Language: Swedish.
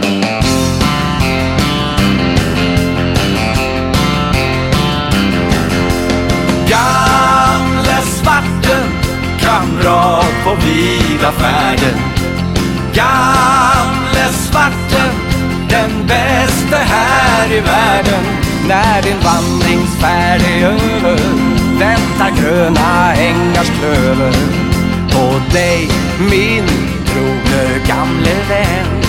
Gamle svarte kamrat på vida färden. Gamle svarte, den bästa här i världen. När din vandringsfärd är över väntar gröna ängars klöver på dig, min trogne gamle vän.